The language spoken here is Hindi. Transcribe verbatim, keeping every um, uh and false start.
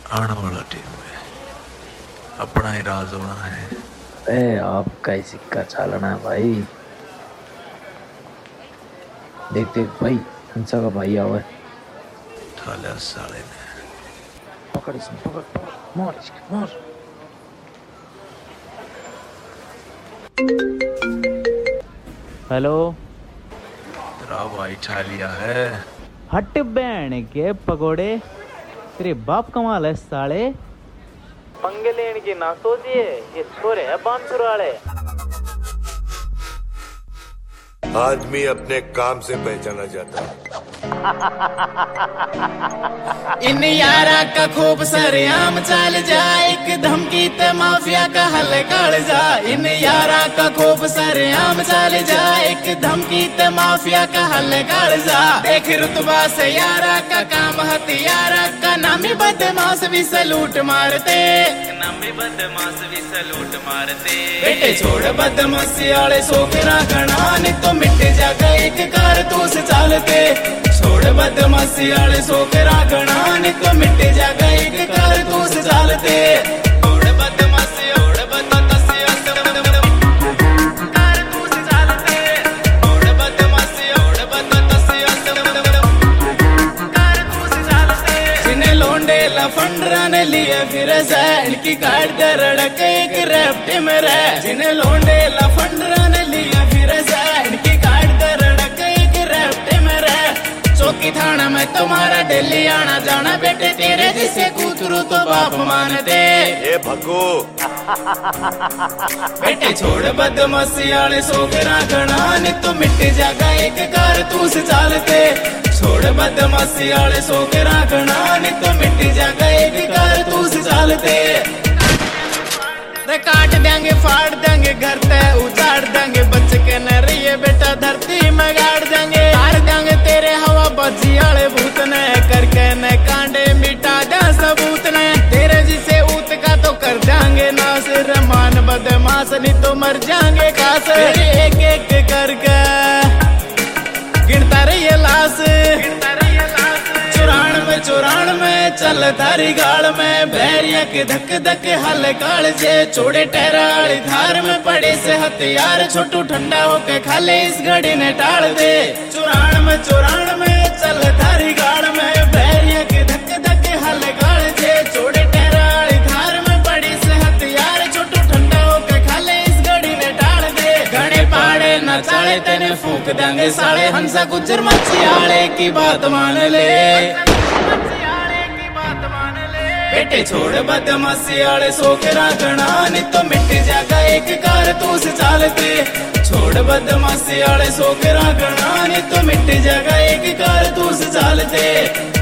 आने वाला टीम में अपना ही राज होना है। ए आपका ही सिक्का चालना है भाई। देख देख भाई, हंसा का भाई आवा है। थाले साले ने पकड़ इसमें, पकड़ पकड़, मार इसके मार। हेलो, तेरा भाई छा लिया है। हट बैन के पकोड़े, तेरे बाप कमाल है साले। पंगे लेने की ना सोचिए, ये छोरे है बांसुर वाले। आदमी अपने काम से पहचाना जाता है। इन यारा का खूब सरेआम चाल जा, एक धमकी ते माफिया का हल काढ़ जा। इन यारा का खूब सरेआम चाल जा, एक धमकी ते माफिया का हल काढ़ जा। देख रुतबा से यारा का काम हथियारा का, नामी बदमाश भी सलूट मारते, नामी बदमाश भी सलूट मारते। बेटे छोड़ बदमाशी वाले सोकरा गणा, नहीं तो मिट जाएगा एक कारतूस चालते। छोड़ बदमाशी वाले सोकरा गणा, नहीं तो मिट जाएगा एक कारतूस चालते। छोड़ बदमाशी छोड़ बदमाशी कारतूस चालते। छोड़ बदमाशी छोड़ बदमाशी कारतूस चालते। जिन्हें लोंडे लफंडरा ने लिए फिर सैन की काट कर रड़क एक रैप्ट में रह। जिन्हें लोंडे लफंडरा ने लिए फिर सैन की काट कर रड़क एक रैप्ट में रह। चौकी थाना में तुम्हारा दिल्ली आना जाना, बेटे तेरे जिसे कूतरू तो बाप मानते। ये भगो बेटे छोड़ बदमाशी वाले सोकरा गणा, नहीं तो मिट जाएगा एक कारतूस चालते। छोड़ बदमाशी वाले सोकरा गणा, नहीं तो मिट जाएगा एक कारतूस चालते। काट देंगे फाड़ देंगे घर ते उजाड़ देंगे, बच के न रहिए बेटा धरती में गाड़ देंगे। मार देंगे तेरे हवा बजी वाले भूत ने, करके न कांडे मिटा दे सबूत ने। तेरे जिसे ऊत का तो कर देंगे नास, रहमान बदमाश नहीं तो मर जाएंगे कास। एक एक करके गिनता रहिए लाश, चुरान में चुरान में चल तारी गाड़ में। भैरिया के धक धक हल काल जे, चोड़े टहराड़ी धार में पड़े से हथियार। छोटू ठंडा होके खाले इस घड़ी ने टाल दे। चुरान में चुरान में चल तारी गाड़ में, भैरिया के धक धक हल काल जे, चोड़े टहराड़ी धार में पड़े से हथियार। छोटू ठंडा होके खाले इस घड़ी ने टाल दे। घड़े पाड़े न चाले तेने फूक देंगे साले, हंसा गुजर मच्छियाले की बात मान ले। बेटे छोड़ बदमाशी वाले सोकरा गणा, नहीं तो मिट जाएगा एक कारतूस चालते। छोड़ बदमाशी वाले सोकरा गणा, नहीं तो मिट जाएगा एक कारतूस चालते।